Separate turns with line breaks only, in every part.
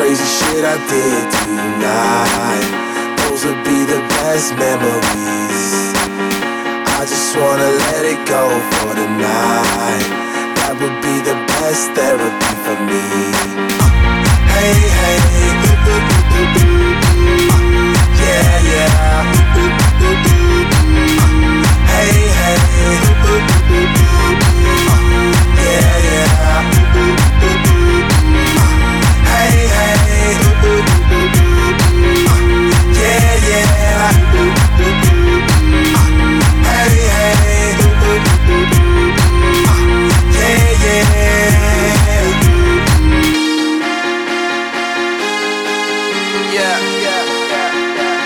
crazy shit I did tonight, those would be the best memories. I just wanna let it go for the night. That would be the best therapy for me. Hey, hey, yeah, yeah. Hey, hey, yeah, yeah. Hey, hey, yeah, yeah. Hey, hey, yeah, yeah. Yeah, yeah, yeah, yeah.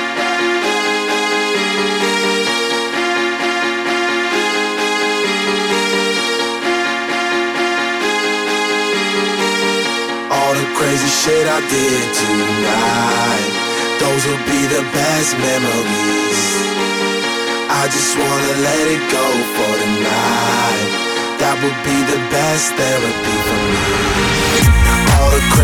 All the crazy shit I did tonight, those will be the best memories. I just wanna let it go for the night. That would be the best therapy for me. All the